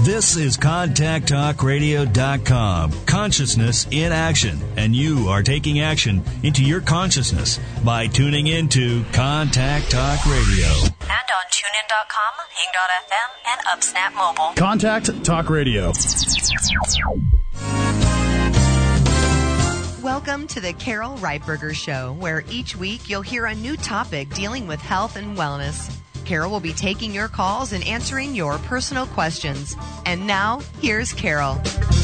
This is ContactTalkRadio.com. Consciousness in action. And you are taking action into your consciousness by tuning into Contact Talk Radio. And on TuneIn.com, Hing.fm, and UpSnap Mobile. Contact Talk Radio. Welcome to the Carol Reitberger Show, where each week you'll hear a new topic dealing with health and wellness. Carol will be taking your calls and answering your personal questions. And now, here's Carol.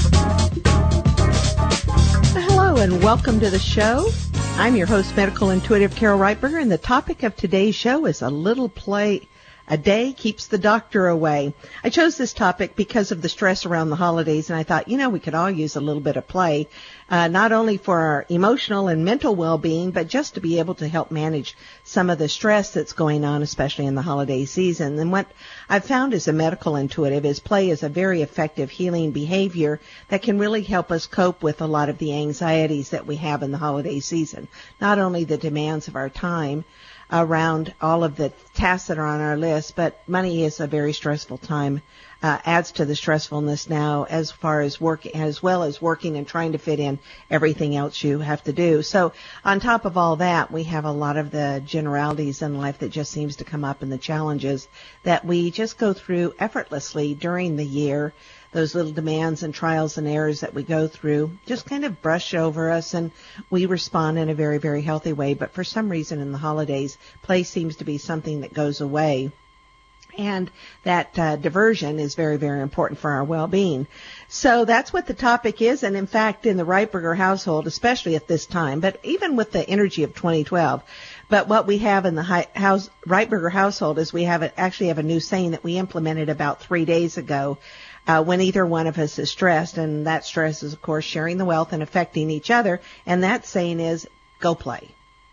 Hello and welcome to the show. I'm your host, Medical Intuitive Carol Reitberger, and the topic of today's show is a little play a day keeps the doctor away. I chose this topic because of the stress around the holidays, and I thought, we could all use a little bit of play, not only for our emotional and mental well-being, but just to be able to help manage some of the stress that's going on, especially in the holiday season. And what I've found as a medical intuitive is play is a very effective healing behavior that can really help us cope with a lot of the anxieties that we have in the holiday season. Not only the demands of our time around all of the tasks that are on our list, but money is a very stressful time, adds to the stressfulness now as far as work, as well as working and trying to fit in everything else you have to do. So on top of all that, we have a lot of the generalities in life that just seems to come up, and the challenges that we just go through effortlessly during the year. Those little demands and trials and errors that we go through just kind of brush over us, and we respond in a very, very healthy way. But for some reason in the holidays, play seems to be something that goes away. And that diversion is very, very important for our well-being. So that's what the topic is. And in fact, in the Reitberger household, especially at this time, but even with the energy of 2012, but what we have in the Reitberger household is we actually have a new saying that we implemented about 3 days ago. When either one of us is stressed, and that stress is, of course, sharing the wealth and affecting each other, and that saying is, go play.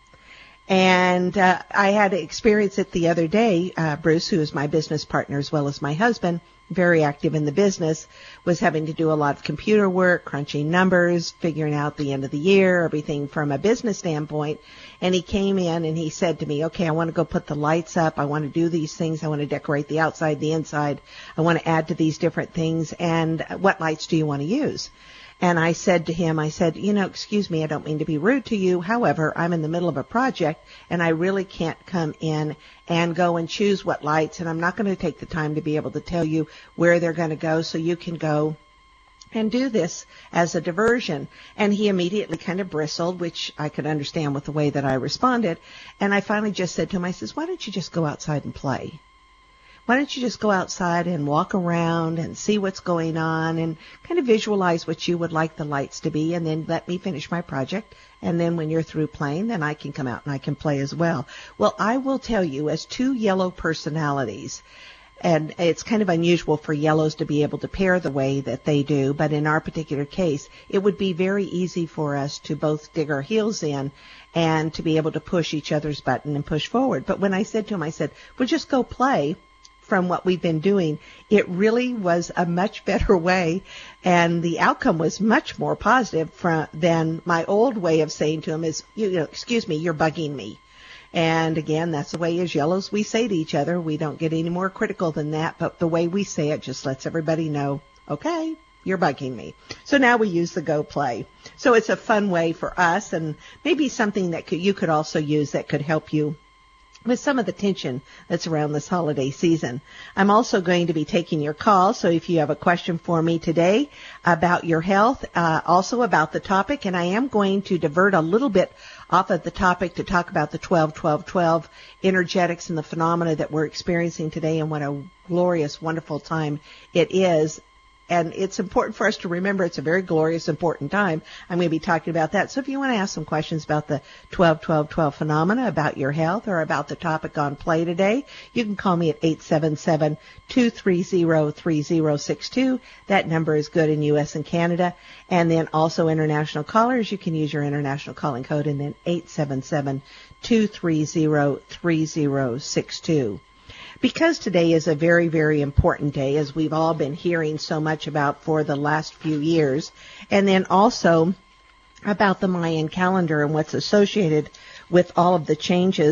And I had to experience it the other day. Bruce, who is my business partner as well as my husband, very active in the business, was having to do a lot of computer work, crunching numbers, figuring out the end of the year, everything from a business standpoint. And he came in and he said to me, okay, I want to go put the lights up. I want to do these things. I want to decorate the outside, the inside. I want to add to these different things. And what lights do you want to use? And I said to him, excuse me, I don't mean to be rude to you. However, I'm in the middle of a project and I really can't come in and go and choose what lights. And I'm not going to take the time to be able to tell you where they're going to go, so you can go and do this as a diversion. And he immediately kind of bristled, which I could understand with the way that I responded. And I finally just said to him, I says, why don't you just go outside and play? Why don't you just go outside and walk around and see what's going on and kind of visualize what you would like the lights to be, and then let me finish my project. And then when you're through playing, then I can come out and I can play as well. Well, I will tell you, as two yellow personalities, and it's kind of unusual for yellows to be able to pair the way that they do, but in our particular case, it would be very easy for us to both dig our heels in and to be able to push each other's button and push forward. But when I said to him, I said, well, just go play. From what we've been doing, it really was a much better way, and the outcome was much more positive than my old way of saying to him is, excuse me, you're bugging me. And again, that's the way as yellows we say to each other. We don't get any more critical than that, but the way we say it just lets everybody know, okay, you're bugging me. So now we use the go play. So it's a fun way for us, and maybe something that you could also use that could help you with some of the tension that's around this holiday season. I'm also going to be taking your calls, so if you have a question for me today about your health, also about the topic, and I am going to divert a little bit off of the topic to talk about the 12-12-12 energetics and the phenomena that we're experiencing today, and what a glorious, wonderful time it is. And it's important for us to remember it's a very glorious, important time. I'm going to be talking about that. So if you want to ask some questions about the 12-12-12 phenomena, about your health, or about the topic on play today, you can call me at 877-230-3062. That number is good in U.S. and Canada. And then also international callers, you can use your international calling code, and then 877-230-3062. Because today is a very, very important day, as we've all been hearing so much about for the last few years, and then also about the Mayan calendar and what's associated with all of the changes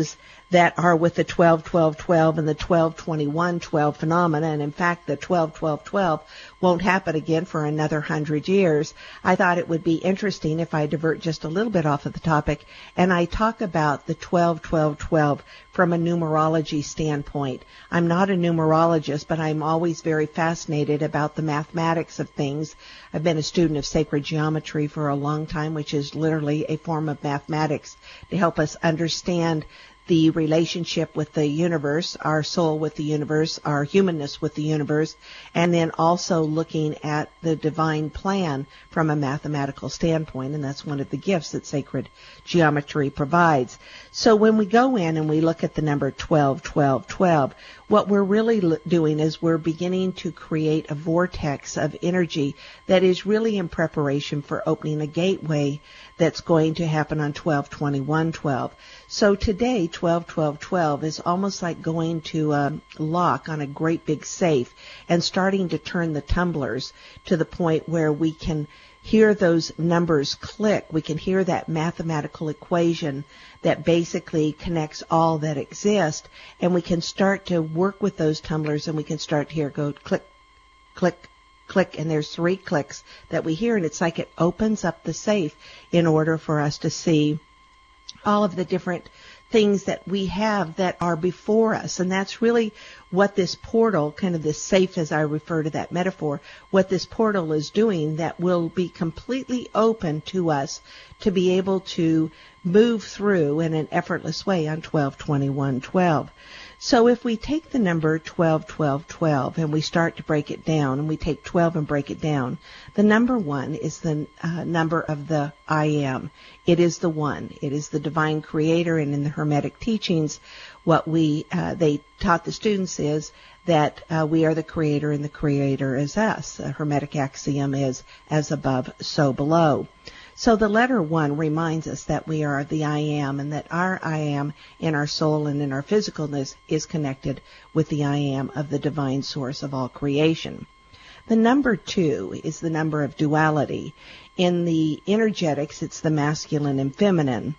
that are with the 12-12-12 and the 12-21-12 phenomena. And in fact, the 12-12-12 won't happen again for another 100 years. I thought it would be interesting if I divert just a little bit off of the topic and I talk about the 12-12-12 from a numerology standpoint. I'm not a numerologist, but I'm always very fascinated about the mathematics of things. I've been a student of sacred geometry for a long time, which is literally a form of mathematics to help us understand the relationship with the universe, our soul with the universe, our humanness with the universe, and then also looking at the divine plan from a mathematical standpoint, and that's one of the gifts that sacred geometry provides. So when we go in and we look at the number 12-12-12, what we're really doing is we're beginning to create a vortex of energy that is really in preparation for opening a gateway that's going to happen on 12-21-12. So today, 12-12-12 is almost like going to a lock on a great big safe and starting to turn the tumblers to the point where we can hear those numbers click. We can hear that mathematical equation that basically connects all that exists, and we can start to work with those tumblers, and we can start to hear go click, click, click, and there's 3 clicks that we hear, and it's like it opens up the safe in order for us to see all of the different things that we have that are before us. And that's really what this portal, kind of this safe as I refer to that metaphor, what this portal is doing that will be completely open to us to be able to move through in an effortless way on 12-21-12. So if we take the number 12-12-12 and we start to break it down, and we take 12 and break it down, the number 1 is the number of the I Am. It is the One. It is the divine creator, and in the Hermetic teachings, what they taught the students is that we are the creator and the creator is us. The Hermetic axiom is as above, so below. So the letter 1 reminds us that we are the I Am, and that our I Am in our soul and in our physicalness is connected with the I Am of the divine source of all creation. The number 2 is the number of duality. In the energetics, it's the masculine and feminine.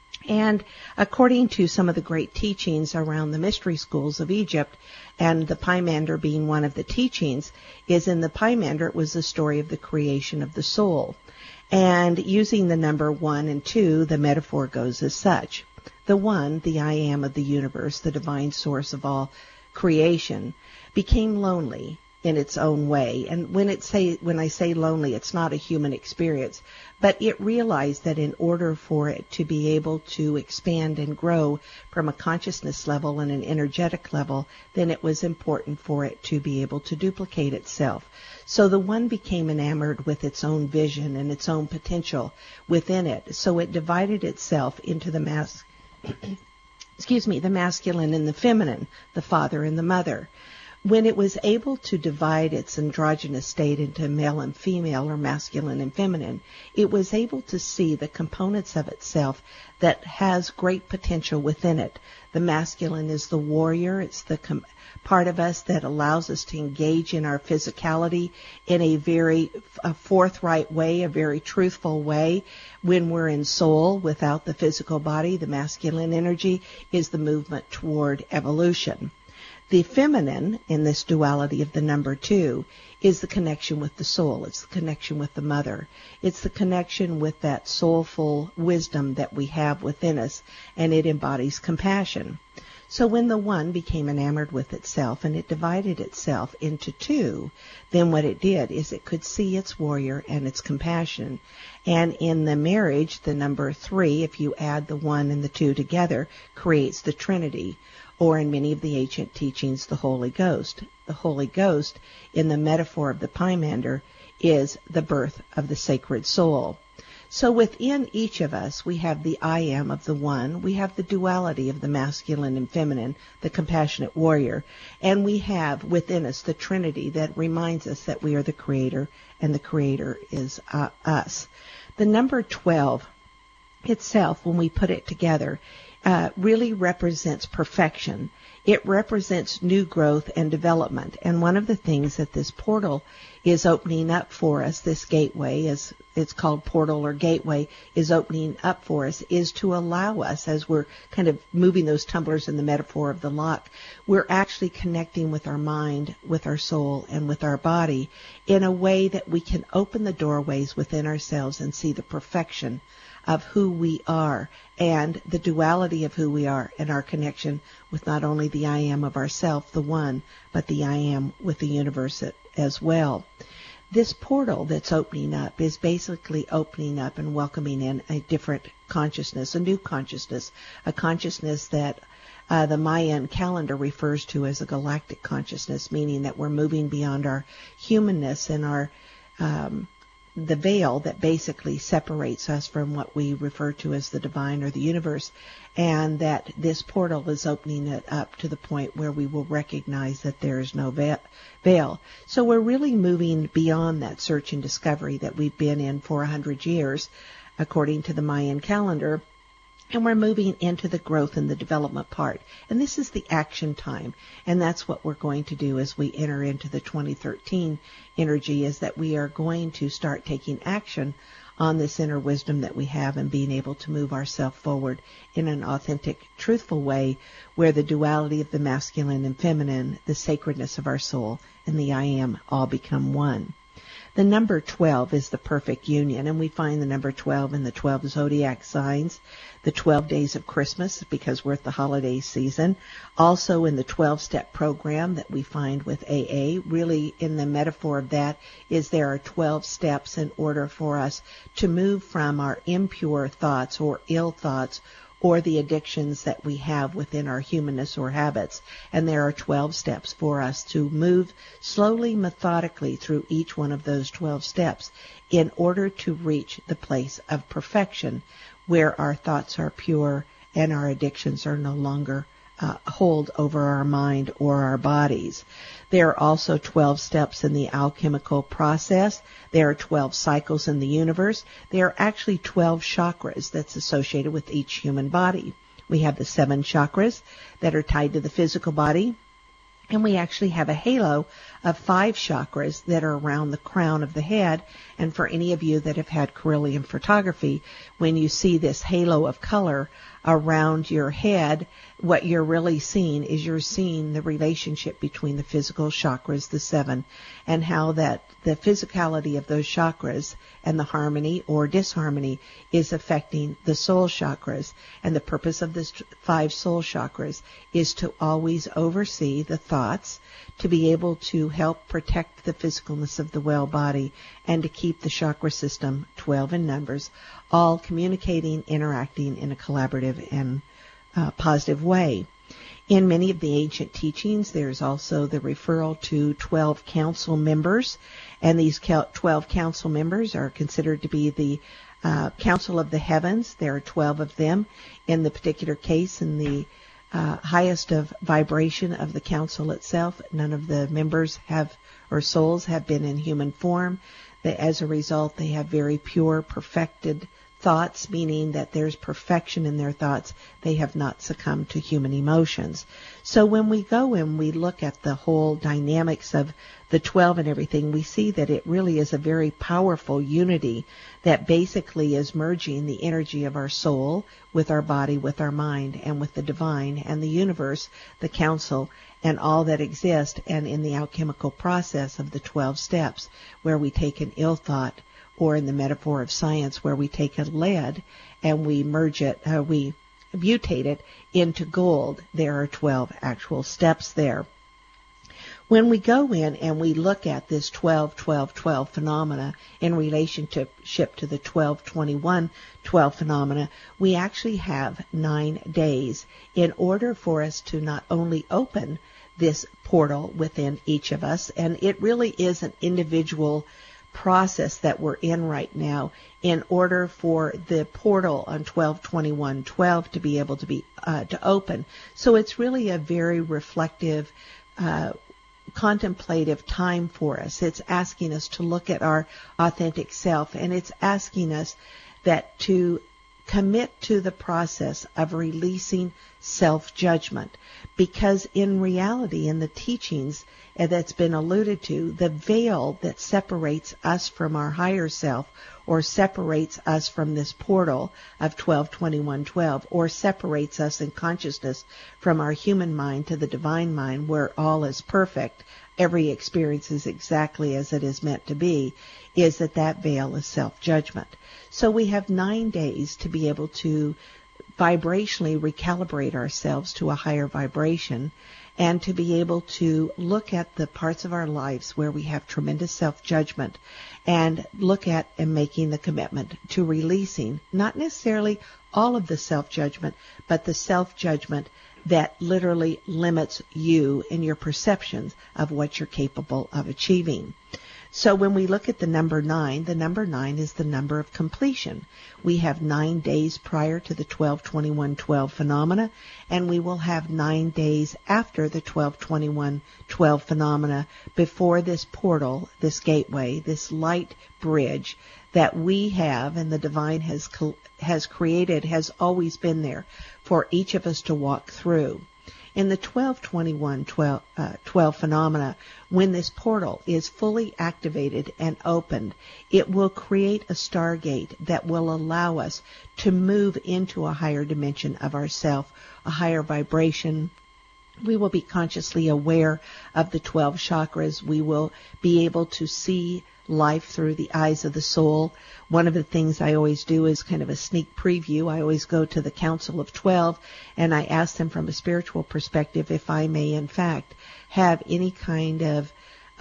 And according to some of the great teachings around the mystery schools of Egypt, and the Pymander being one of the teachings, is in the Pymander it was the story of the creation of the soul. And using the number 1 and 2, the metaphor goes as such. The 1, the I Am of the universe, the divine source of all creation, became lonely in its own way. And when I say lonely, it's not a human experience, but it realized that in order for it to be able to expand and grow from a consciousness level and an energetic level, then it was important for it to be able to duplicate itself. So the 1 became enamored with its own vision and its own potential within it. So it divided itself into the masculine and the feminine, the father and the mother. When it was able to divide its androgynous state into male and female, or masculine and feminine, it was able to see the components of itself that has great potential within it. The masculine is the warrior. It's the part of us that allows us to engage in our physicality in a very forthright way, a very truthful way. When we're in soul without the physical body, the masculine energy is the movement toward evolution. The feminine, in this duality of the number 2, is the connection with the soul. It's the connection with the mother. It's the connection with that soulful wisdom that we have within us, and it embodies compassion. So when the 1 became enamored with itself and it divided itself into 2, then what it did is it could see its warrior and its compassion. And in the marriage, the number 3, if you add the 1 and the 2 together, creates the Trinity, or in many of the ancient teachings, the Holy Ghost. The Holy Ghost, in the metaphor of the Pymander, is the birth of the sacred soul. So within each of us, we have the I Am of the 1, we have the duality of the masculine and feminine, the compassionate warrior, and we have within us the Trinity that reminds us that we are the Creator, and the Creator is us. The number 12 itself, when we put it together, really represents perfection. It represents new growth and development. And one of the things that this portal is opening up for us, this gateway, as it's called portal or gateway, is opening up for us, is to allow us, as we're kind of moving those tumblers in the metaphor of the lock, we're actually connecting with our mind, with our soul, and with our body in a way that we can open the doorways within ourselves and see the perfection of who we are and the duality of who we are and our connection with not only the I am of ourself, the one, but the I am with the universe as well. This portal that's opening up is basically opening up and welcoming in a different consciousness, a new consciousness, a consciousness that the Mayan calendar refers to as a galactic consciousness, meaning that we're moving beyond our humanness and our the veil that basically separates us from what we refer to as the divine or the universe, and that this portal is opening it up to the point where we will recognize that there is no veil. So we're really moving beyond that search and discovery that we've been in for 100 years, according to the Mayan calendar, and we're moving into the growth and the development part. And this is the action time. And that's what we're going to do as we enter into the 2013 energy, is that we are going to start taking action on this inner wisdom that we have and being able to move ourselves forward in an authentic, truthful way where the duality of the masculine and feminine, the sacredness of our soul, and the I am all become one. The number 12 is the perfect union, and we find the number 12 in the 12 zodiac signs, the 12 days of Christmas, because we're at the holiday season. Also in the 12-step program that we find with AA, really in the metaphor of that is there are 12 steps in order for us to move from our impure thoughts or ill thoughts or the addictions that we have within our humanness or habits. And there are 12 steps for us to move slowly, methodically through each one of those 12 steps in order to reach the place of perfection where our thoughts are pure and our addictions are no longer hold over our mind or our bodies. There are also 12 steps in the alchemical process. There are 12 cycles in the universe. There are actually 12 chakras that's associated with each human body. We have the 7 chakras that are tied to the physical body. And we actually have a halo of 5 chakras that are around the crown of the head. And for any of you that have had Kirlian photography, when you see this halo of color around your head, what you're really seeing is you're seeing the relationship between the physical chakras, the 7, and how that the physicality of those chakras and the harmony or disharmony is affecting the soul chakras. And the purpose of this 5 soul chakras is to always oversee the thoughts, to be able to help protect the physicalness of the well body, and to keep the chakra system, 12 in numbers, all communicating, interacting in a collaborative and positive way. In many of the ancient teachings, there's also the referral to 12 council members, and these 12 council members are considered to be the council of the heavens. There are 12 of them. In the particular case, in the highest of vibration of the council itself, none of the members have, or souls have been in human form. As a result, they have very pure, perfected thoughts, meaning that there's perfection in their thoughts. They have not succumbed to human emotions. So when we go and we look at the whole dynamics of the 12 and everything, we see that it really is a very powerful unity that basically is merging the energy of our soul with our body, with our mind, and with the divine and the universe, the council, and all that exists, and in the alchemical process of the 12 steps, where we take an ill thought, or in the metaphor of science, where we take a lead and we merge it, we mutate it into gold. There are 12 actual steps there. When we go in and we look at this 12-12-12 phenomena in relationship to the 12-21-12 phenomena, we actually have 9 days in order for us to not only open this portal within each of us, and it really is an individual process that we're in right now in order for the portal on 12-21-12 to be able to be to open. So it's really a very reflective, contemplative time for us. It's asking us to look at our authentic self, and it's asking us that to commit to the process of releasing self-judgment, because in reality, in the teachings that's been alluded to, the veil that separates us from our higher self, or separates us from this portal of 12-21-12, or separates us in consciousness from our human mind to the divine mind, where all is perfect, every experience is exactly as it is meant to be, is that veil is self-judgment. So we have 9 days to be able to vibrationally recalibrate ourselves to a higher vibration, and to be able to look at the parts of our lives where we have tremendous self-judgment, and look at and making the commitment to releasing not necessarily all of the self-judgment, but the self-judgment that literally limits you in your perceptions of what you're capable of achieving. So when we look at the number 9 is the number of completion. We have 9 days prior to the 12-21-12 phenomena, and we will have 9 days after the 12-21-12 phenomena before this portal, this gateway, this light bridge that we have and the divine has created, has always been there for each of us to walk through. In the 12-21-12 phenomena, when this portal is fully activated and opened, it will create a stargate that will allow us to move into a higher dimension of ourself, a higher vibration. We will be consciously aware of the 12 chakras. We will be able to see life through the eyes of the soul. One of the things I always do is kind of a sneak preview. I always go to the Council of 12 and I ask them from a spiritual perspective if I may in fact have any kind of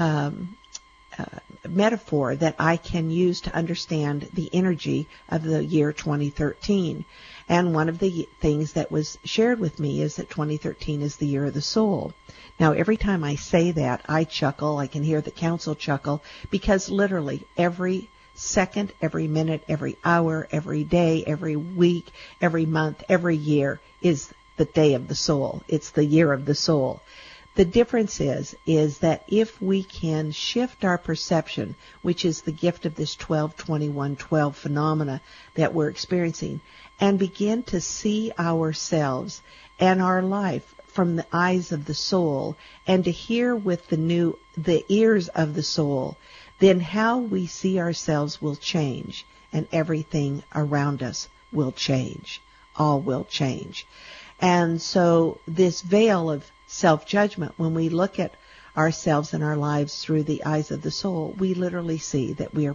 metaphor that I can use to understand the energy of the year 2013. And one of the things that was shared with me is that 2013 is the year of the soul. Now, every time I say that, I chuckle. I can hear the council chuckle, because literally every second, every minute, every hour, every day, every week, every month, every year is the day of the soul. It's the year of the soul. The difference is that if we can shift our perception, which is the gift of this 12-21-12 phenomena that we're experiencing, and begin to see ourselves and our life from the eyes of the soul, and to hear with the ears of the soul, then how we see ourselves will change, and everything around us will change. All will change. And so this veil of self-judgment, when we look at ourselves and our lives through the eyes of the soul, we literally see that we're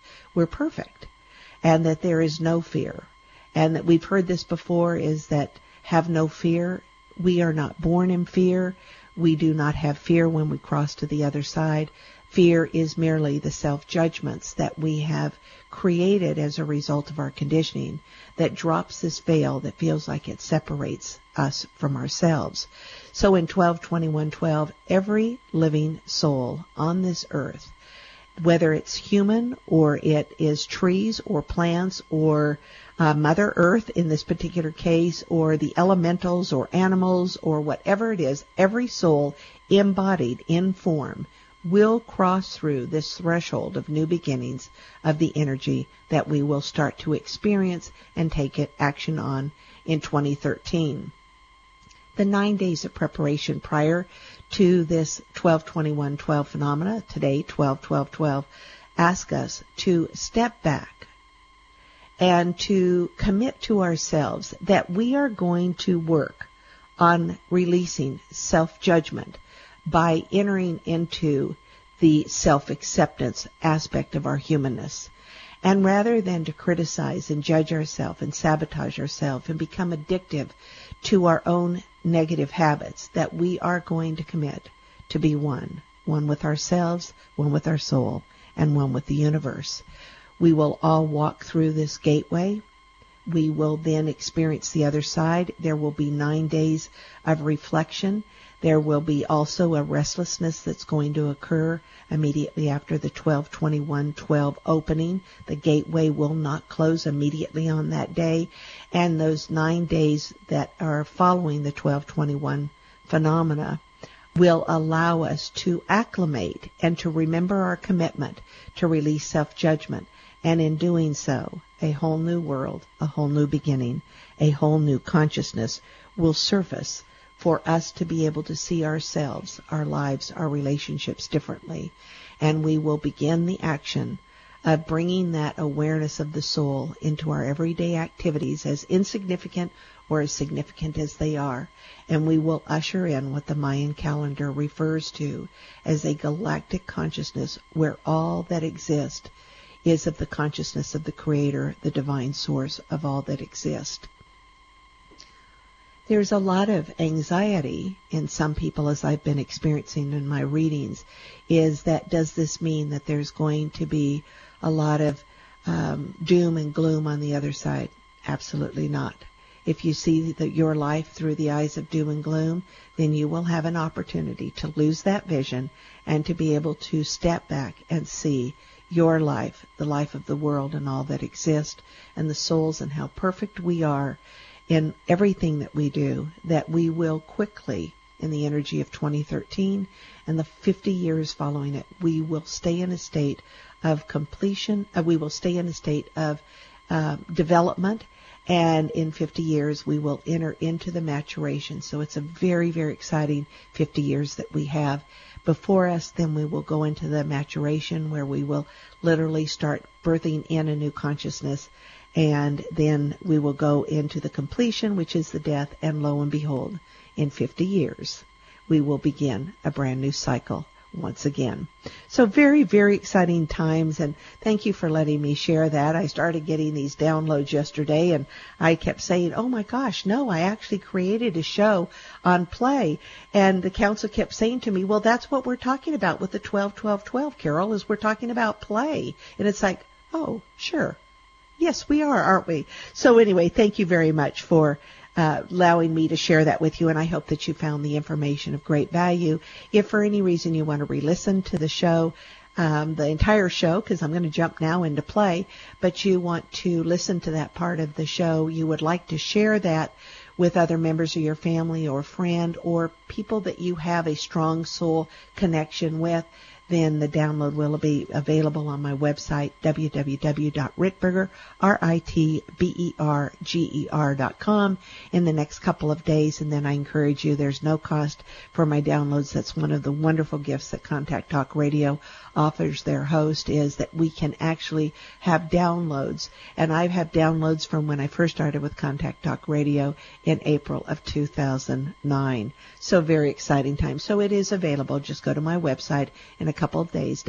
perfect, and that there is no fear. And that we've heard this before, is that have no fear. We are not born in fear. We do not have fear when we cross to the other side. Fear is merely the self-judgments that we have created as a result of our conditioning that drops this veil that feels like it separates us from ourselves. So in 12-21-12, every living soul on this earth, whether it's human or it is trees or plants or Mother Earth in this particular case, or the elementals or animals or whatever it is, every soul embodied in form will cross through this threshold of new beginnings of the energy that we will start to experience and take action on in 2013. The 9 days of preparation prior to this 12-21-12 phenomena, today 12-12-12, ask us to step back and to commit to ourselves that we are going to work on releasing self-judgment by entering into the self-acceptance aspect of our humanness. And rather than to criticize and judge ourselves and sabotage ourselves and become addictive to our own negative habits, that we are going to commit to be one with ourselves, one with our soul, and one with the universe. We will all walk through this gateway. We will then experience the other side. There will be 9 days of reflection. There will be also a restlessness that's going to occur immediately after the 12-21-12 opening. The gateway will not close immediately on that day. And those 9 days that are following the 12-21 phenomena will allow us to acclimate and to remember our commitment to release self-judgment. And in doing so, a whole new world, a whole new beginning, a whole new consciousness will surface for us to be able to see ourselves, our lives, our relationships differently. And we will begin the action of bringing that awareness of the soul into our everyday activities, as insignificant or as significant as they are. And we will usher in what the Mayan calendar refers to as a galactic consciousness, where all that exists is of the consciousness of the Creator, the divine source of all that exists. There's a lot of anxiety in some people, as I've been experiencing in my readings, is that does this mean that there's going to be a lot of doom and gloom on the other side? Absolutely not. If you see your life through the eyes of doom and gloom, then you will have an opportunity to lose that vision and to be able to step back and see your life, the life of the world and all that exists, and the souls and how perfect we are in everything that we do, that we will quickly, in the energy of 2013 and the 50 years following it, we will stay in a state of completion, we will stay in a state of development, and in 50 years we will enter into the maturation. So it's a very, very exciting 50 years that we have before us. Then we will go into the maturation, where we will literally start birthing in a new consciousness, and then we will go into the completion, which is the death, and lo and behold, in 50 years we will begin a brand new cycle once again. So very, very exciting times, and thank you for letting me share that. I started getting these downloads yesterday, and I kept saying, oh my gosh, no, I actually created a show on play. And the council kept saying to me, well, that's what we're talking about with the 12-12-12, Carol, is we're talking about play. And it's like, oh, sure. Yes, we are, aren't we? So anyway, thank you very much for allowing me to share that with you, and I hope that you found the information of great value. If for any reason you want to re-listen to the show, the entire show, because I'm going to jump now into play, but you want to listen to that part of the show, you would like to share that with other members of your family or friend or people that you have a strong soul connection with, then the download will be available on my website, www.ritberger.com, in the next couple of days. And then I encourage you, there's no cost for my downloads. That's one of the wonderful gifts that Contact Talk Radio offers their host, is that we can actually have downloads. And I've had downloads from when I first started with Contact Talk Radio in April of 2009. So very exciting time. So it is available. Just go to my website in a couple of days,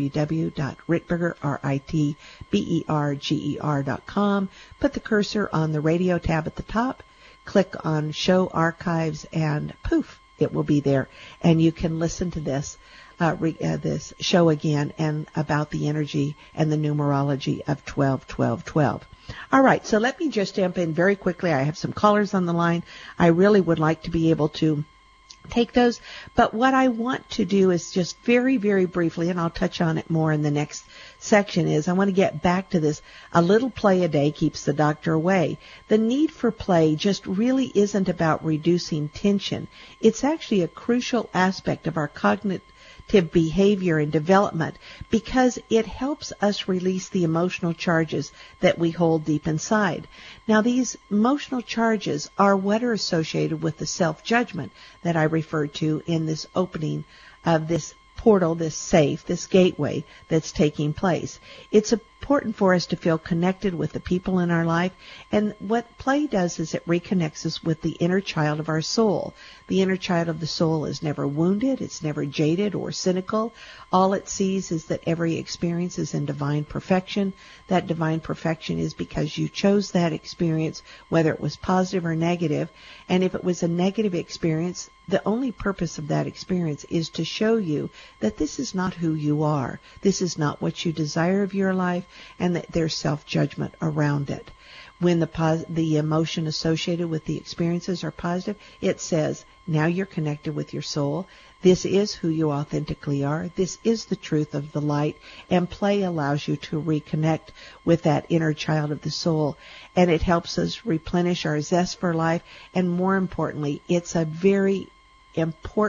www.ritberger.com. Put the cursor on the radio tab at the top, click on show archives, and poof, it will be there. And you can listen to this show again, and about the energy and the numerology of 12-12-12. All right, so let me just jump in very quickly. I have some callers on the line. I really would like to be able to take those, but what I want to do is just very, very briefly, and I'll touch on it more in the next section, is I want to get back to this. A little play a day keeps the doctor away. The need for play just really isn't about reducing tension. It's actually a crucial aspect of our cognitive behavior and development, because it helps us release the emotional charges that we hold deep inside. Now, these emotional charges are what are associated with the self-judgment that I referred to in this opening of this portal, this safe, this gateway that's taking place. It's important for us to feel connected with the people in our life, and what play does is it reconnects us with the inner child of our soul. The inner child of the soul is never wounded, it's never jaded or cynical. All it sees is that every experience is in divine perfection. That divine perfection is because you chose that experience, whether it was positive or negative. And if it was a negative experience, the only purpose of that experience is to show you that this is not who you are. This is not what you desire of your life, and that there's self-judgment around it. When the emotion associated with the experiences are positive, it says, now you're connected with your soul. This is who you authentically are. This is the truth of the light. And play allows you to reconnect with that inner child of the soul. And it helps us replenish our zest for life. And more importantly, it's a very important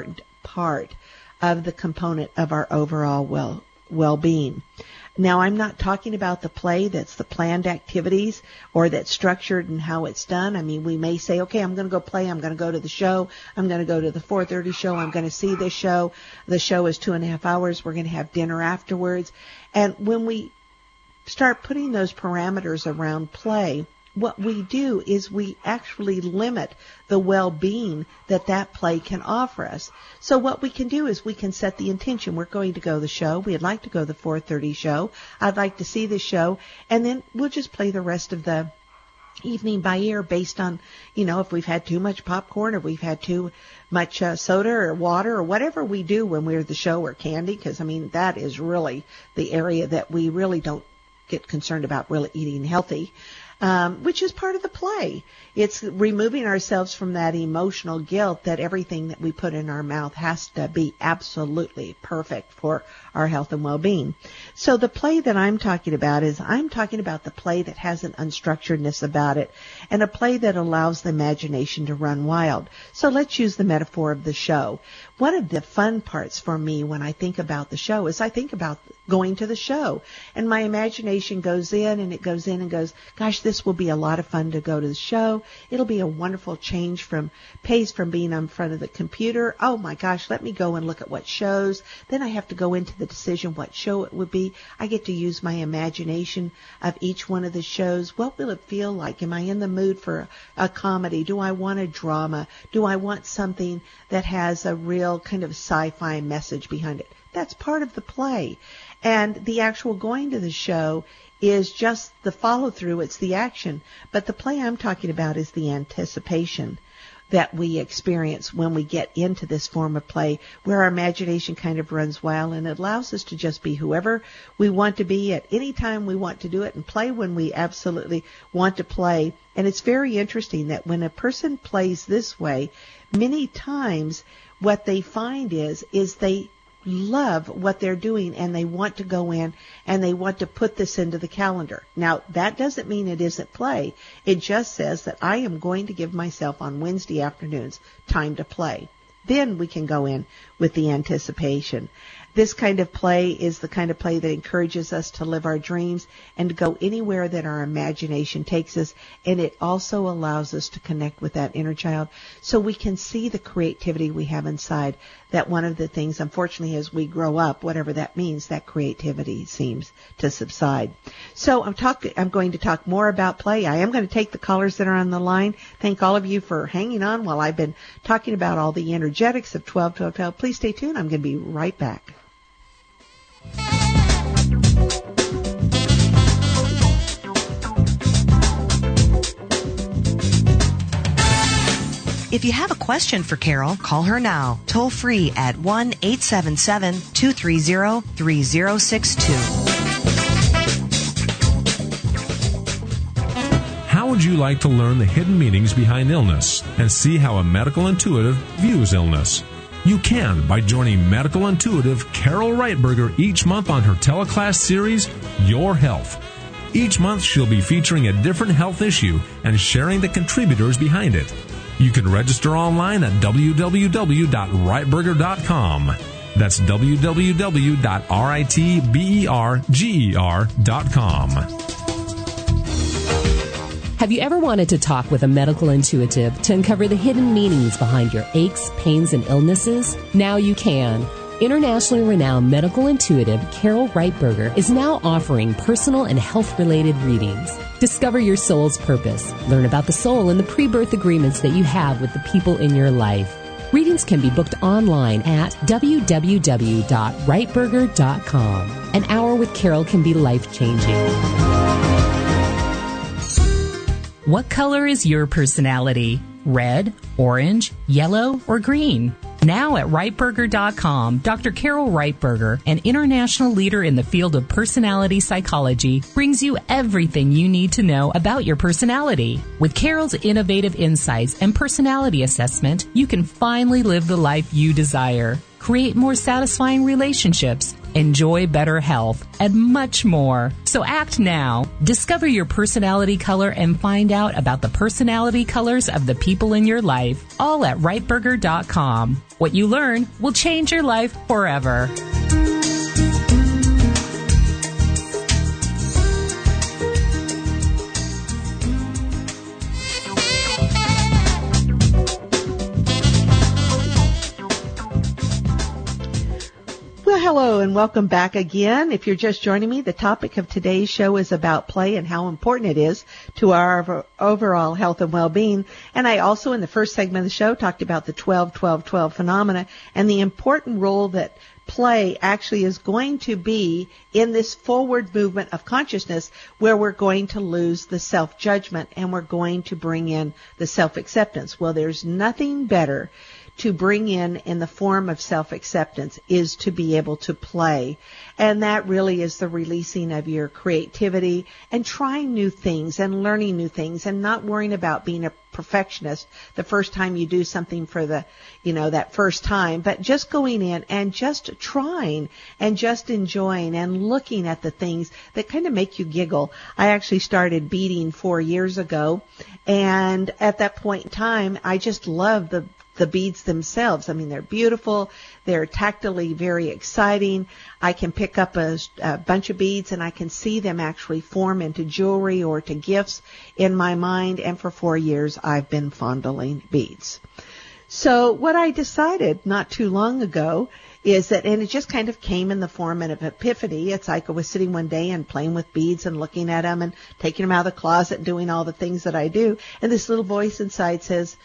part of the component of our overall well-being. Now, I'm not talking about the play that's the planned activities or that's structured and how it's done. I mean, we may say, okay, I'm going to go play. I'm going to go to the show. I'm going to go to the 4:30 show. I'm going to see this show. The show is 2.5 hours. We're going to have dinner afterwards. And when we start putting those parameters around play, what we do is we actually limit the well-being that play can offer us. So what we can do is we can set the intention. We're going to go to the show. We'd like to go to the 4:30 show. I'd like to see the show. And then we'll just play the rest of the evening by ear based on, if we've had too much popcorn or we've had too much soda or water or whatever we do when we're at the show, or candy, because, that is really the area that we really don't get concerned about really eating healthy. Which is part of the play. It's removing ourselves from that emotional guilt that everything that we put in our mouth has to be absolutely perfect for our health and well-being. So the play that I'm talking about the play that has an unstructuredness about it, and a play that allows the imagination to run wild. So let's use the metaphor of the show. One of the fun parts for me when I think about the show is I think about going to the show, and my imagination goes in and goes, gosh, this will be a lot of fun to go to the show. It'll be a wonderful change from being in front of the computer. Oh my gosh, let me go and look at what shows. Then I have to go into the decision what show it would be. I get to use my imagination of each one of the shows. What will it feel like? Am I in the mood for a comedy? Do I want a drama? Do I want something that has a real kind of sci-fi message behind it? That's part of the play. And the actual going to the show is just the follow-through. It's the action. But the play I'm talking about is the anticipation that we experience when we get into this form of play, where our imagination kind of runs wild, and it allows us to just be whoever we want to be at any time we want to do it, and play when we absolutely want to play. And it's very interesting that when a person plays this way, many times what they find is they love what they're doing, and they want to go in and they want to put this into the calendar. Now, that doesn't mean it isn't play. It just says that I am going to give myself on Wednesday afternoons time to play. Then we can go in with the anticipation. This kind of play is the kind of play that encourages us to live our dreams and to go anywhere that our imagination takes us. And it also allows us to connect with that inner child so we can see the creativity we have inside. That one of the things, unfortunately, as we grow up, whatever that means, that creativity seems to subside. So I'm going to talk more about play. I am going to take the callers that are on the line. Thank all of you for hanging on while I've been talking about all the energetics of 12-12-12. Please stay tuned. I'm going to be right back. If you have a question for Carol, call her now, toll free at 1-877-230-3062. How would you like to learn the hidden meanings behind illness and see how a medical intuitive views illness? You can by joining medical intuitive Carol Reitberger each month on her teleclass series, Your Health. Each month she'll be featuring a different health issue and sharing the contributors behind it. You can register online at www.reitberger.com. That's www.ritberger.com. Have you ever wanted to talk with a medical intuitive to uncover the hidden meanings behind your aches, pains, and illnesses? Now you can. Internationally renowned medical intuitive Carol Reitberger is now offering personal and health-related readings. Discover your soul's purpose. Learn about the soul and the pre-birth agreements that you have with the people in your life. Readings can be booked online at www.reitberger.com. An hour with Carol can be life-changing. What color is your personality? Red, orange, yellow, or green? Now at Reitberger.com, Dr. Carol Reitberger, an international leader in the field of personality psychology, brings you everything you need to know about your personality. With Carol's innovative insights and personality assessment, you can finally live the life you desire. Create more satisfying relationships, enjoy better health, and much more. So act now. Discover your personality color and find out about the personality colors of the people in your life, all at Rightburger.com. What you learn will change your life forever. Hello and welcome back again. If you're just joining me, the topic of today's show is about play and how important it is to our overall health and well-being. And I also, in the first segment of the show, talked about the 12-12-12 phenomena and the important role that play actually is going to be in this forward movement of consciousness where we're going to lose the self-judgment and we're going to bring in the self-acceptance. Well, there's nothing better to bring in the form of self-acceptance is to be able to play. And that really is the releasing of your creativity and trying new things and learning new things and not worrying about being a perfectionist the first time you do something for that first time, but just going in and just trying and just enjoying and looking at the things that kind of make you giggle. I actually started beading 4 years ago, and at that point in time, I just love the beads themselves. I mean, they're beautiful. They're tactily very exciting. I can pick up a bunch of beads and I can see them actually form into jewelry or to gifts in my mind. And for 4 years, I've been fondling beads. So what I decided not too long ago is that, and it just kind of came in the form of an epiphany. It's like I was sitting one day and playing with beads and looking at them and taking them out of the closet and doing all the things that I do. And this little voice inside says,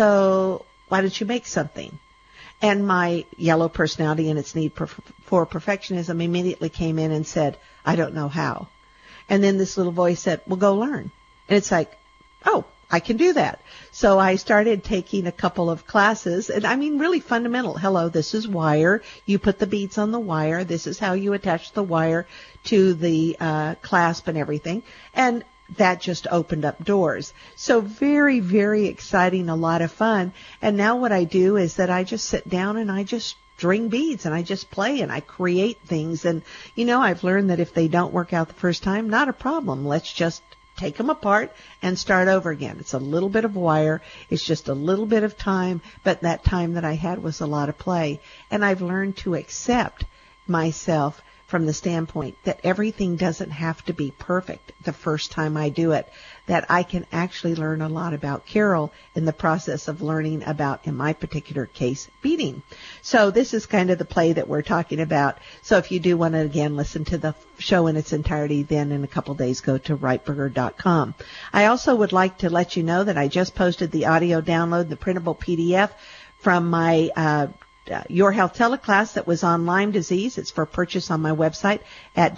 so why don't you make something? And my yellow personality and its need for perfectionism immediately came in and said, I don't know how. And then this little voice said, well, go learn. And it's like, oh, I can do that. So I started taking a couple of classes, and I mean really fundamental. Hello, this is wire. You put the beads on the wire. This is how you attach the wire to the clasp and everything. And that just opened up doors. So very, very exciting, a lot of fun. And now what I do is that I just sit down and I just string beads and I just play and I create things. And, I've learned that if they don't work out the first time, not a problem. Let's just take them apart and start over again. It's a little bit of wire. It's just a little bit of time. But that time that I had was a lot of play. And I've learned to accept myself from the standpoint that everything doesn't have to be perfect the first time I do it, that I can actually learn a lot about Carol in the process of learning about, in my particular case, beading. So this is kind of the play that we're talking about. So if you do want to, again, listen to the show in its entirety, then in a couple days, go to Rightburger.com. I also would like to let you know that I just posted the audio download, the printable PDF from my Your Health teleclass that was on Lyme disease. It's for purchase on my website at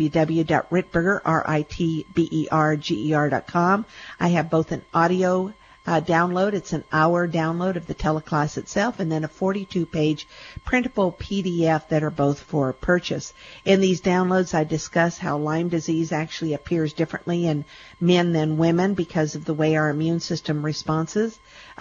www.ritberger.com. I have both an audio download. It's an hour download of the teleclass itself, and then a 42-page printable PDF that are both for purchase. In these downloads, I discuss how Lyme disease actually appears differently in men than women because of the way our immune system responds to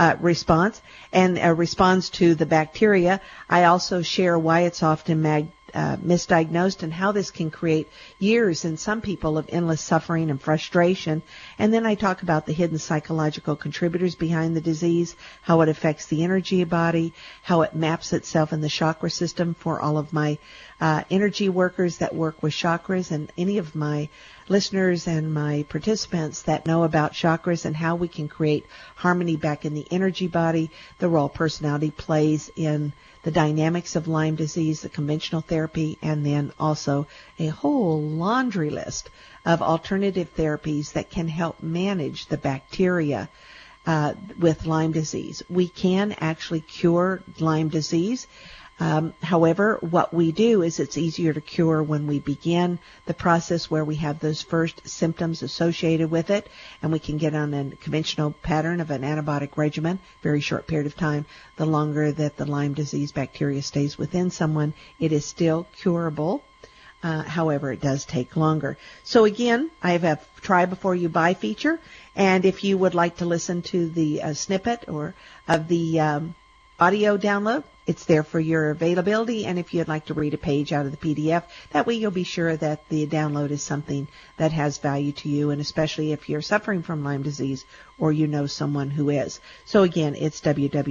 the bacteria. I also share why it's often misdiagnosed and how this can create years in some people of endless suffering and frustration. And then I talk about the hidden psychological contributors behind the disease, how it affects the energy body, how it maps itself in the chakra system for all of my energy workers that work with chakras and any of my listeners and my participants that know about chakras and how we can create harmony back in the energy body, the role personality plays in the dynamics of Lyme disease, the conventional therapy, and then also a whole laundry list of alternative therapies that can help manage the bacteria with Lyme disease. We can actually cure Lyme disease. However, what we do is it's easier to cure when we begin the process where we have those first symptoms associated with it, and we can get on a conventional pattern of an antibiotic regimen, very short period of time. The longer that the Lyme disease bacteria stays within someone, it is still curable. However, it does take longer. So again, I have a try before you buy feature, and if you would like to listen to the snippet or of the audio download. It's there for your availability, and if you'd like to read a page out of the PDF, that way you'll be sure that the download is something that has value to you, and especially if you're suffering from Lyme disease or you know someone who is. So again, it's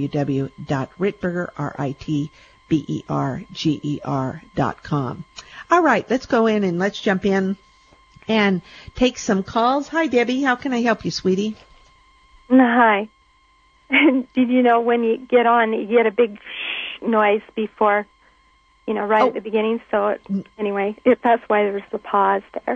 www.ritberger.com. All right, let's go in and let's jump in and take some calls. Hi, Debbie. How can I help you, sweetie? Hi. Did you know when you get on, you get a big noise before, right at the beginning? So anyway, that's why there's the pause there.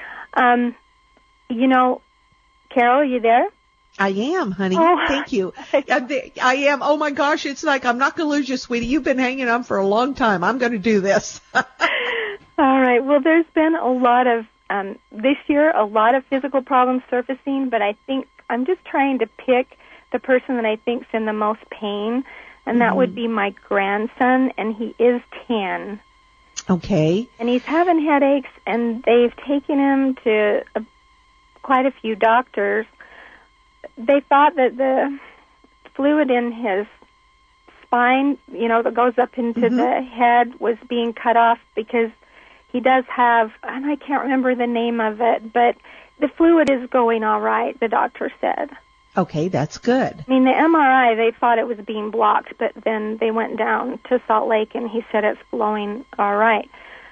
Carol, you there? I am, honey. Oh. Thank you. I am. Oh, my gosh. It's like I'm not going to lose you, sweetie. You've been hanging on for a long time. I'm going to do this. All right. Well, there's been a lot of, this year, a lot of physical problems surfacing, but I think I'm just trying to pick the person that I think's in the most pain, and that would be my grandson, and he is 10. Okay. And he's having headaches, and they've taken him to quite a few doctors. They thought that the fluid in his spine, that goes up into the head, was being cut off because he does have, and I can't remember the name of it, but the fluid is going all right, the doctor said. Okay, that's good. I mean, the MRI, they thought it was being blocked, but then they went down to Salt Lake, and he said it's flowing all right.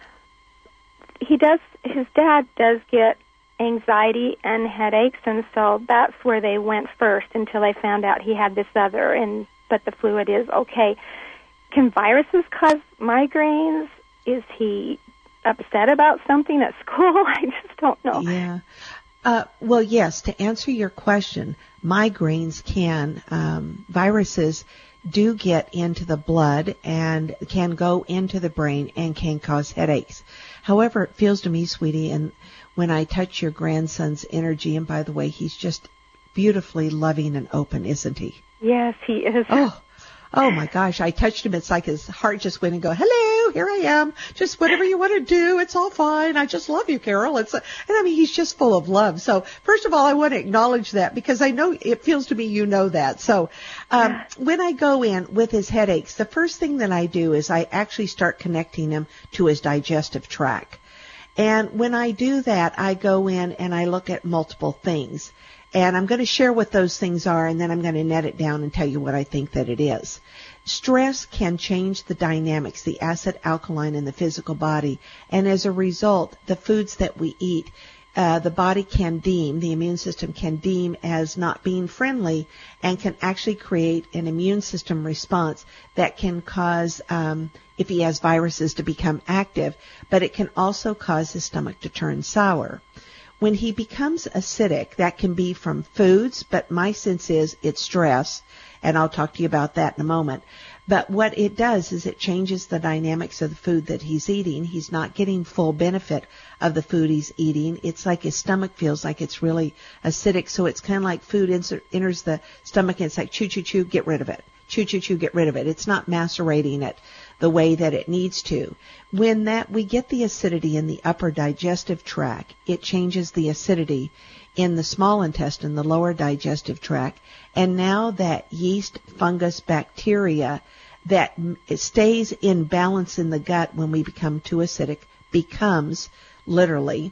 His dad does get anxiety and headaches, and so that's where they went first until they found out he had this other, but the fluid is okay. Can viruses cause migraines? Is he upset about something at school? I just don't know. Yeah. Well, yes, to answer your question, migraines viruses do get into the blood and can go into the brain and can cause headaches. However, it feels to me, sweetie, and when I touch your grandson's energy, and by the way, he's just beautifully loving and open, isn't he? Yes, he is. Oh my gosh, I touched him. It's like his heart just went and go, hello, here I am. Just whatever you want to do. It's all fine. I just love you, Carol. He's just full of love. So first of all, I want to acknowledge that because I know it feels to me you know that. So, when I go in with his headaches, the first thing that I do is I actually start connecting him to his digestive tract. And when I do that, I go in and I look at multiple things. And I'm going to share what those things are, and then I'm going to net it down and tell you what I think that it is. Stress can change the dynamics, the acid-alkaline in the physical body, and as a result, the foods that we eat, the immune system can deem as not being friendly and can actually create an immune system response that can cause, if he has viruses, to become active, but it can also cause his stomach to turn sour. When he becomes acidic, that can be from foods, but my sense is it's stress, and I'll talk to you about that in a moment. But what it does is it changes the dynamics of the food that he's eating. He's not getting full benefit of the food he's eating. It's like his stomach feels like it's really acidic, so it's kind of like food enters the stomach and it's like chew, chew, chew, get rid of it. Chew, chew, chew, get rid of it. It's not macerating it the way that it needs to. When we get the acidity in the upper digestive tract, it changes the acidity in the small intestine, the lower digestive tract, and now that yeast, fungus, bacteria that stays in balance in the gut when we become too acidic becomes literally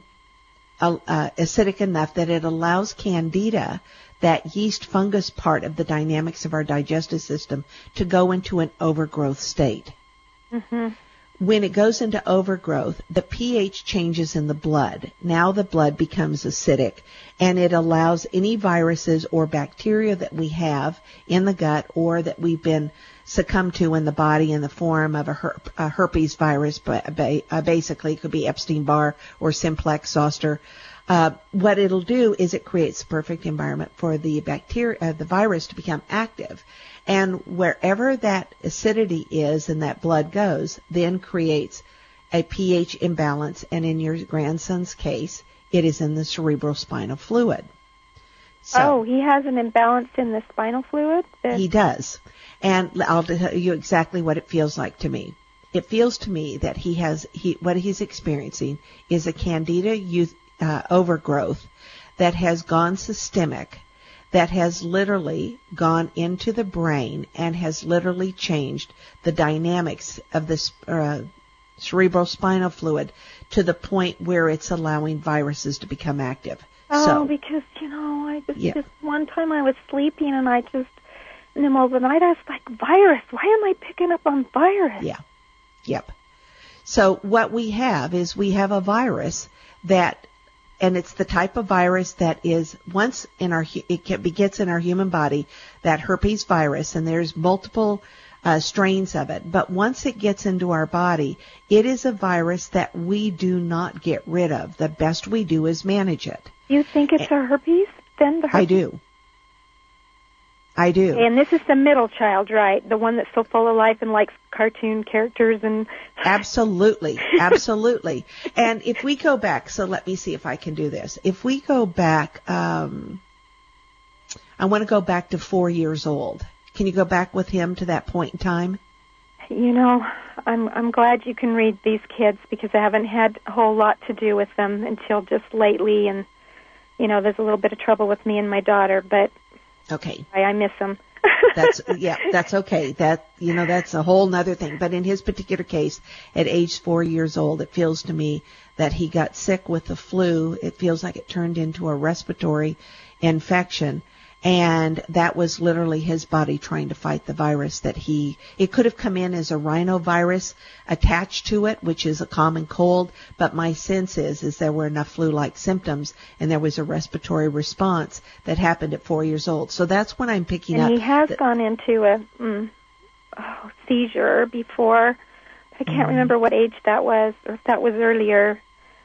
acidic enough that it allows candida, that yeast fungus part of the dynamics of our digestive system, to go into an overgrowth state. Mm-hmm. When it goes into overgrowth, the pH changes in the blood. Now the blood becomes acidic, and it allows any viruses or bacteria that we have in the gut or that we've been succumbed to in the body in the form of a herpes virus, but basically it could be Epstein-Barr or simplex zoster. What it'll do is it creates a perfect environment for the bacteria, the virus, to become active. And wherever that acidity is and that blood goes, then creates a pH imbalance. And in your grandson's case, it is in the cerebrospinal fluid. So, he has an imbalance in the spinal fluid? He does. And I'll tell you exactly what it feels like to me. It feels to me that what he's experiencing is a candida overgrowth that has gone systemic, that has literally gone into the brain and has literally changed the dynamics of this cerebrospinal fluid to the point where it's allowing viruses to become active. Because, just one time I was sleeping and I just, in the middle of the night, I was like, virus, why am I picking up on virus? Yeah. Yep. So what we have is a virus that, and it's the type of virus that is once in gets in our human body, that herpes virus, and there's multiple strains of it. But once it gets into our body, it is a virus that we do not get rid of. The best we do is manage it. You think it's a herpes? Then the herpes? I do. And this is the middle child, right? The one that's so full of life and likes cartoon characters and... Absolutely. And if we go back, so let me see if I can do this. If we go back, I want to go back to 4 years old. Can you go back with him to that point in time? I'm glad you can read these kids because I haven't had a whole lot to do with them until just lately. And, there's a little bit of trouble with me and my daughter, but... Okay. I miss him. That's okay. That's a whole nother thing. But in his particular case, at age 4 years old, it feels to me that he got sick with the flu. It feels like it turned into a respiratory infection. And that was literally his body trying to fight the virus it could have come in as a rhinovirus attached to it, which is a common cold. But my sense is there were enough flu-like symptoms and there was a respiratory response that happened at 4 years old. So that's when I'm picking up. And he has gone into a seizure before. I can't remember what age that was or if that was earlier.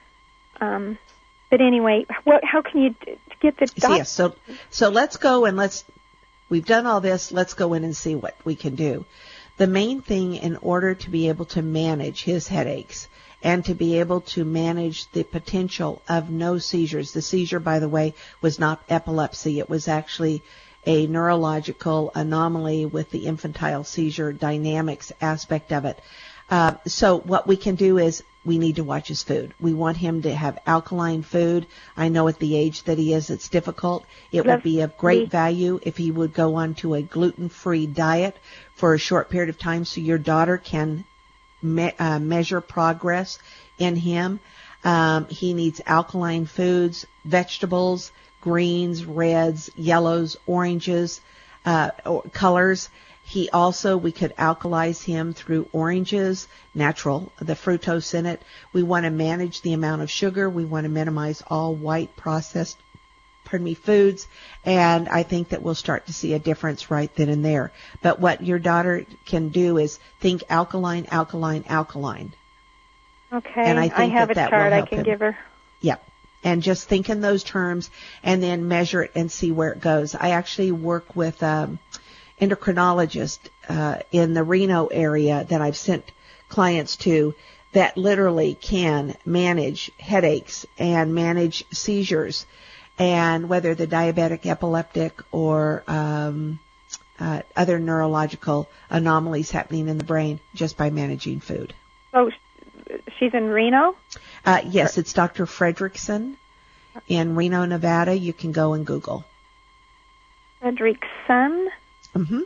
But anyway, how can you get the doctor? Yes, so let's go and we've done all this, let's go in and see what we can do. The main thing in order to be able to manage his headaches and to be able to manage the potential of no seizures. The seizure, by the way, was not epilepsy. It was actually a neurological anomaly with the infantile seizure dynamics aspect of it. So what we can do is we need to watch his food. We want him to have alkaline food. I know at the age that he is, it's difficult. It would be of great value if he would go on to a gluten-free diet for a short period of time so your daughter can measure progress in him. He needs alkaline foods, vegetables, greens, reds, yellows, oranges, colors. We could alkalize him through oranges, natural, the fructose in it. We want to manage the amount of sugar. We want to minimize all white processed, foods. And I think that we'll start to see a difference right then and there. But what your daughter can do is think alkaline, alkaline, alkaline. Okay. And I think I have that a chart will help I can him. give her. Yep. And just think in those terms and then measure it and see where it goes. I actually work with endocrinologist in the Reno area that I've sent clients to that literally can manage headaches and manage seizures, and whether the diabetic, epileptic, or other neurological anomalies happening in the brain just by managing food. Oh, she's in Reno? Yes, it's Dr. Fredrickson in Reno, Nevada. You can go and Google. Fredrickson? Mm-hmm.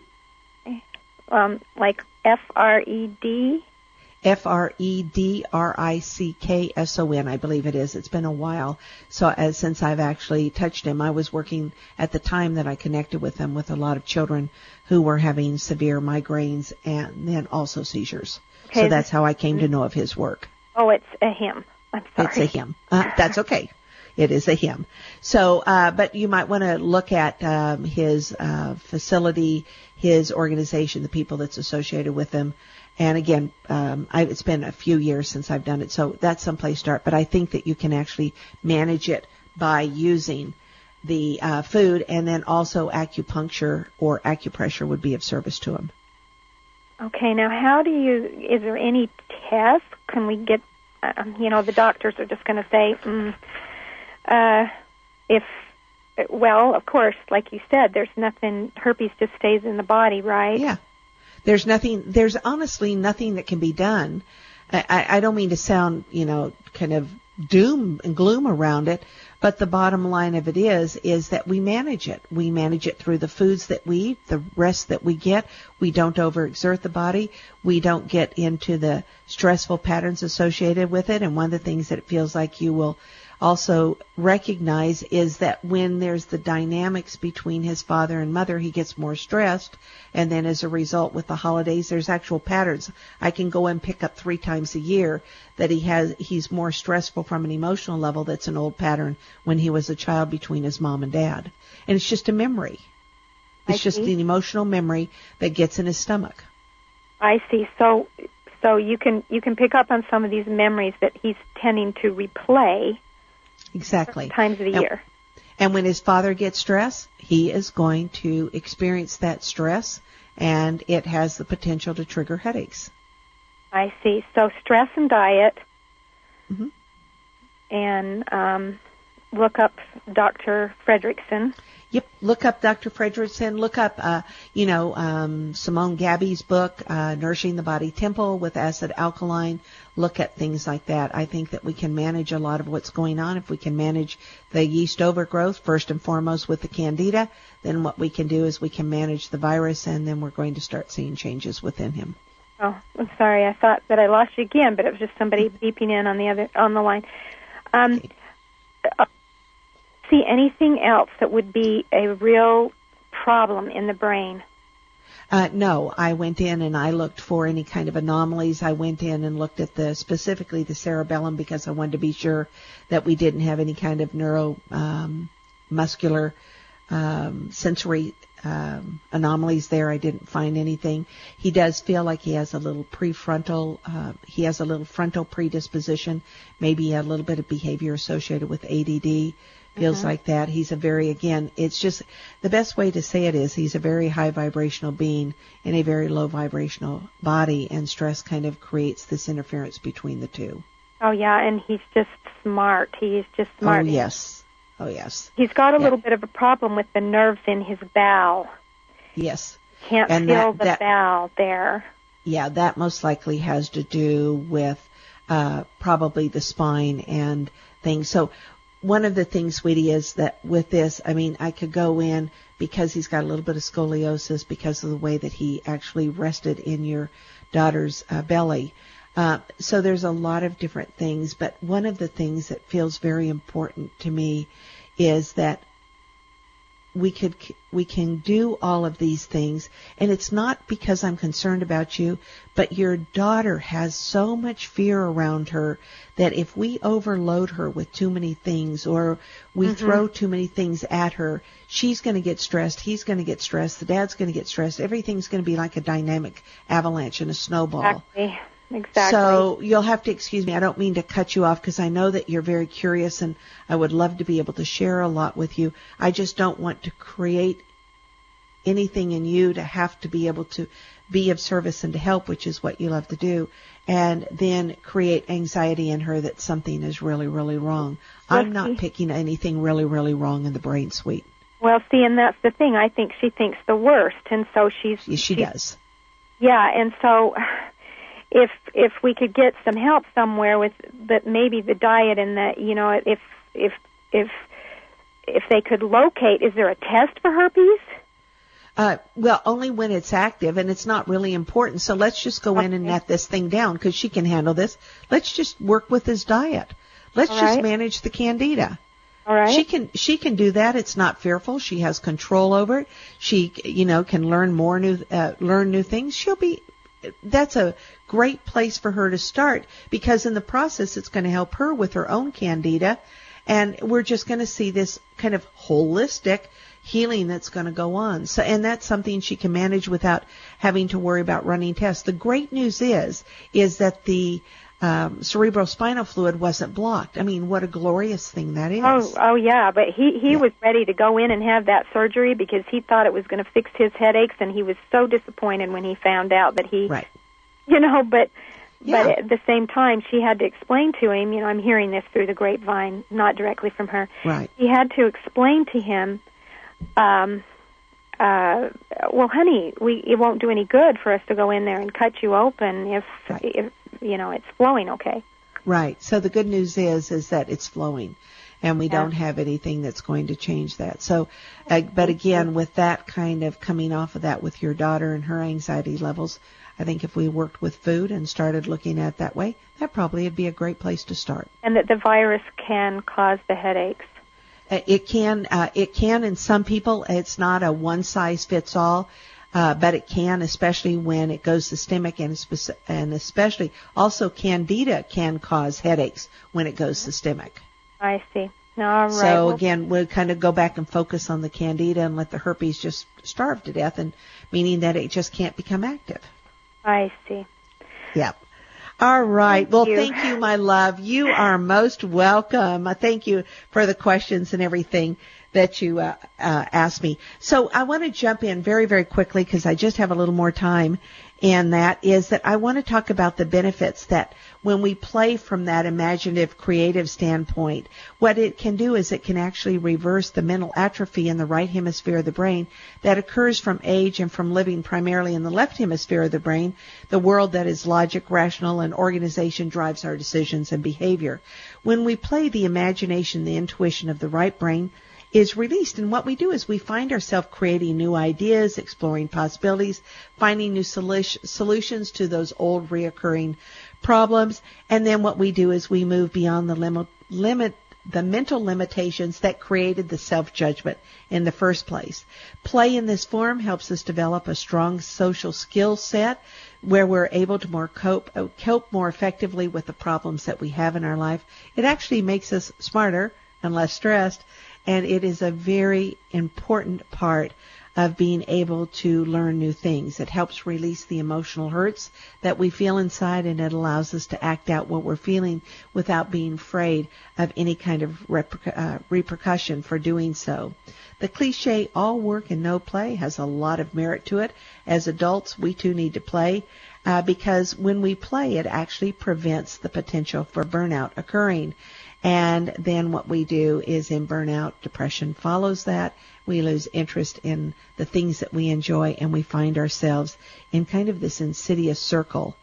Like F-R-E-D? Fredrickson, I believe it is. It's been a while. So since I've actually touched him, I was working at the time that I connected with him with a lot of children who were having severe migraines and then also seizures. Okay. So that's how I came to know of his work. Oh, it's a him. I'm sorry. It's a him. That's okay. It is a him. So, but you might want to look at his facility, his organization, the people that's associated with him. And again, it's been a few years since I've done it, so that's someplace to start. But I think that you can actually manage it by using the food, and then also acupuncture or acupressure would be of service to him. Okay, now is there any test? Can we get, the doctors are just going to say, of course, like you said, there's nothing, herpes just stays in the body, right? Yeah. There's honestly nothing that can be done. I don't mean to sound, kind of doom and gloom around it. But the bottom line of it is that we manage it. We manage it through the foods that we eat, the rest that we get. We don't overexert the body. We don't get into the stressful patterns associated with it. And one of the things that it feels like you will also recognize is that when there's the dynamics between his father and mother, he gets more stressed. And then as a result, with the holidays, there's actual patterns. I can go and pick up 3 times a year that he's more stressful from an emotional level. That's an old pattern when he was a child between his mom and dad. And it's just a memory. It's just an emotional memory that gets in his stomach. I see. So you can pick up on some of these memories that he's tending to replay. Exactly. Times of the year. And when his father gets stressed, he is going to experience that stress, and it has the potential to trigger headaches. I see. So stress and diet, mm-hmm. and look up Dr. Fredrickson. Yep, look up Dr. Fredrickson. Look up, Simone Gabby's book, Nourishing the Body Temple with Acid Alkaline. Look at things like that. I think that we can manage a lot of what's going on. If we can manage the yeast overgrowth, first and foremost with the Candida, then what we can do is we can manage the virus, and then we're going to start seeing changes within him. Oh, I'm sorry. I thought that I lost you again, but it was just somebody beeping in on the line. Okay. See anything else that would be a real problem in the brain? No, I went in and I looked for any kind of anomalies. I went in and looked at specifically the cerebellum because I wanted to be sure that we didn't have any kind of neuromuscular sensory anomalies there. I didn't find anything. He does feel like he has a little frontal predisposition, maybe a little bit of behavior associated with ADD. Feels like that. He's it's just the best way to say it is he's a very high vibrational being in a very low vibrational body, and stress kind of creates this interference between the two. Oh, yeah, and he's just smart. He's just smart. Oh, yes. He's got a little bit of a problem with the nerves in his bowel. Yes. Can't feel the bowel there. Yeah, that most likely has to do with probably the spine and things. So one of the things, sweetie, is that with this, I could go in because he's got a little bit of scoliosis because of the way that he actually rested in your daughter's belly. So there's a lot of different things, but one of the things that feels very important to me is that we can do all of these things, and it's not because I'm concerned about you, but your daughter has so much fear around her that if we overload her with too many things or we throw too many things at her, she's going to get stressed, he's going to get stressed, the dad's going to get stressed, everything's going to be like a dynamic avalanche and a snowball. Exactly. So you'll have to excuse me. I don't mean to cut you off because I know that you're very curious and I would love to be able to share a lot with you. I just don't want to create anything in you to have to be able to be of service and to help, which is what you love to do, and then create anxiety in her that something is really, really wrong. I'm not picking anything really, really wrong in the brain, sweet. Well, see, and that's the thing. I think she thinks the worst, and so she does. Yeah, and so if we could get some help somewhere with maybe the diet and that, if they could locate, is there a test for herpes? Well, only when it's active, and it's not really important. So let's just go in and net this thing down because she can handle this. Let's just work with his diet. Let's just manage the Candida. All right. She can do that. It's not fearful. She has control over it. She, can learn new things. That's a great place for her to start because in the process it's going to help her with her own Candida, and we're just going to see this kind of holistic healing that's going to go on. So, and that's something she can manage without having to worry about running tests. The great news is that the cerebrospinal fluid wasn't blocked. What a glorious thing that is. Oh yeah, but he was ready to go in and have that surgery because he thought it was going to fix his headaches, and he was so disappointed when he found out that he, but at the same time she had to explain to him, I'm hearing this through the grapevine, not directly from her. Right. He had to explain to him, well, honey, it won't do any good for us to go in there and cut you open if it's flowing okay. Right. So the good news is that it's flowing, and we don't have anything that's going to change that. So, but again, with that kind of coming off of that with your daughter and her anxiety levels, I think if we worked with food and started looking at it that way, that probably would be a great place to start. And that the virus can cause the headaches. It can in some people. It's not a one size fits all. But it can, especially when it goes systemic, and especially also Candida can cause headaches when it goes systemic. I see. All right. So again, we'll kind of go back and focus on the Candida and let the herpes just starve to death, and meaning that it just can't become active. I see. Yep. All right. Thank you, my love. You are most welcome. Thank you for the questions and everything that you asked me. So I want to jump in very, very quickly because I just have a little more time, and that is that I want to talk about the benefits that when we play from that imaginative, creative standpoint, what it can do is it can actually reverse the mental atrophy in the right hemisphere of the brain that occurs from age and from living primarily in the left hemisphere of the brain, the world that is logic, rational, and organization drives our decisions and behavior. When we play, the imagination, the intuition of the right brain is released, and what we do is we find ourselves creating new ideas, exploring possibilities, finding new solutions to those old reoccurring problems, and then what we do is we move beyond the mental limitations that created the self-judgment in the first place. Play in this form helps us develop a strong social skill set where we're able to cope more effectively with the problems that we have in our life. It actually makes us smarter and less stressed, and it is a very important part of being able to learn new things. It helps release the emotional hurts that we feel inside, and it allows us to act out what we're feeling without being afraid of any kind of repercussion for doing so. The cliche, all work and no play, has a lot of merit to it. As adults, we too need to play because when we play, it actually prevents the potential for burnout occurring. And then what we do is in burnout, depression follows that. We lose interest in the things that we enjoy, and we find ourselves in kind of this insidious circle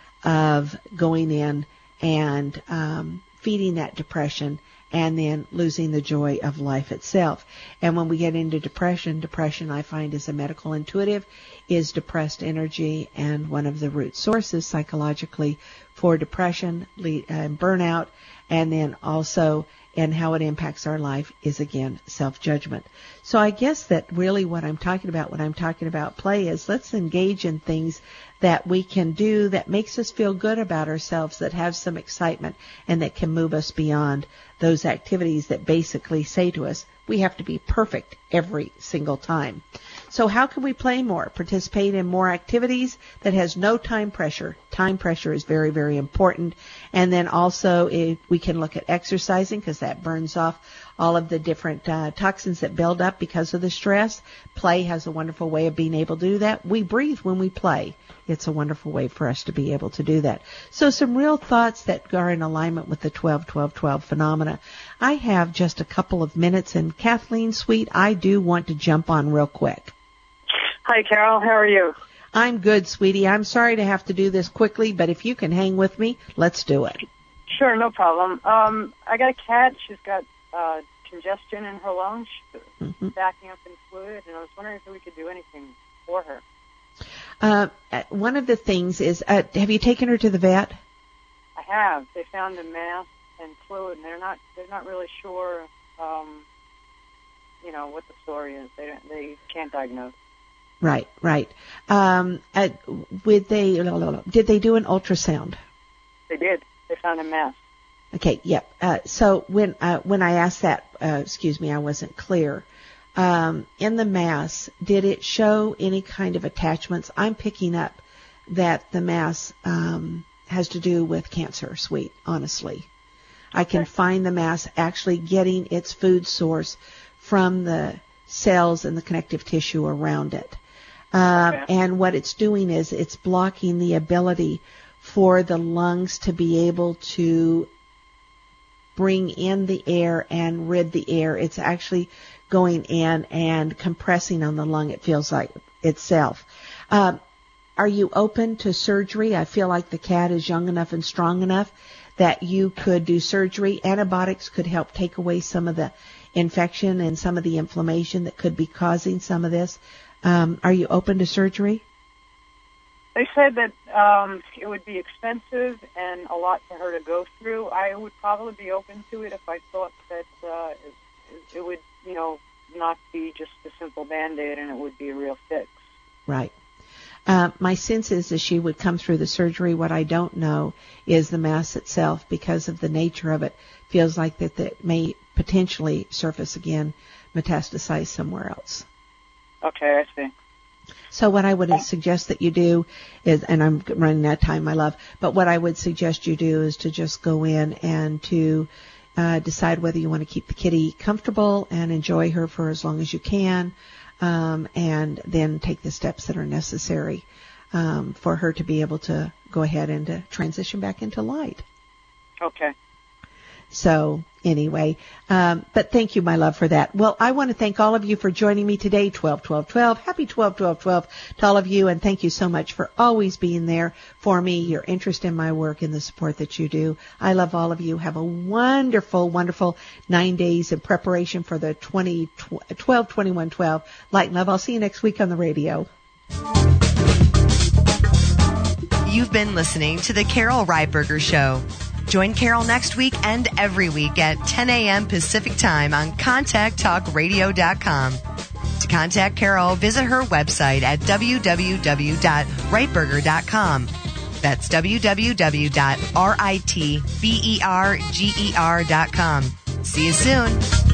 of going in and feeding that depression and then losing the joy of life itself. And when we get into depression I find as a medical intuitive is depressed energy, and one of the root sources psychologically for depression and burnout, and then also and how it impacts our life is, again, self-judgment. So I guess that really what I'm talking about when I'm talking about play is let's engage in things that we can do that makes us feel good about ourselves, that have some excitement, and that can move us beyond those activities that basically say to us, we have to be perfect every single time. So how can we play more? Participate in more activities that has no time pressure. Time pressure is very, very important. And then also we can look at exercising because that burns off all of the different toxins that build up because of the stress. Play has a wonderful way of being able to do that. We breathe when we play. It's a wonderful way for us to be able to do that. So some real thoughts that are in alignment with the 12-12-12 phenomena. I have just a couple of minutes, and Kathleen, sweet, I do want to jump on real quick. Hi, Carol. How are you? I'm good, sweetie. I'm sorry to have to do this quickly, but if you can hang with me, let's do it. Sure, no problem. I got a cat. She's got congestion in her lungs, backing up in fluid, and I was wondering if we could do anything for her. One of the things is, have you taken her to the vet? I have. They found a mass and fluid, and they're not really sure, what the story is. They can't diagnose. Right. Did they do an ultrasound? They did. They found a mass. Okay. Yep. So when I asked that, I wasn't clear. In the mass, did it show any kind of attachments? I'm picking up that the mass has to do with cancer, sweet, honestly. I can find the mass actually getting its food source from the cells and the connective tissue around it. And what it's doing is it's blocking the ability for the lungs to be able to bring in the air and rid the air. It's actually going in and compressing on the lung, it feels like, itself. Are you open to surgery? I feel like the cat is young enough and strong enough that you could do surgery. Antibiotics could help take away some of the infection and some of the inflammation that could be causing some of this. Are you open to surgery? They said that it would be expensive and a lot for her to go through. I would probably be open to it if I thought that it would, not be just a simple Band-Aid and it would be a real fix. Right. My sense is that she would come through the surgery. What I don't know is the mass itself, because of the nature of it, feels like that may potentially surface again, metastasize somewhere else. Okay, I see. So what I would suggest that you do is, and I'm running out of time, my love, but what I would suggest you do is to just go in and to decide whether you want to keep the kitty comfortable and enjoy her for as long as you can, and then take the steps that are necessary for her to be able to go ahead and to transition back into light. Okay. So anyway, but thank you, my love, for that. Well, I want to thank all of you for joining me today, 12-12-12. Happy 12-12-12 to all of you, and thank you so much for always being there for me, your interest in my work, and the support that you do. I love all of you. Have a wonderful, wonderful 9 days in preparation for the 12-21-12 Light and Love. I'll see you next week on the radio. You've been listening to The Carol Reitberger Show. Join Carol next week and every week at 10 a.m. Pacific Time on ContactTalkRadio.com. To contact Carol, visit her website at www.reitberger.com. That's www.ritberger.com. See you soon.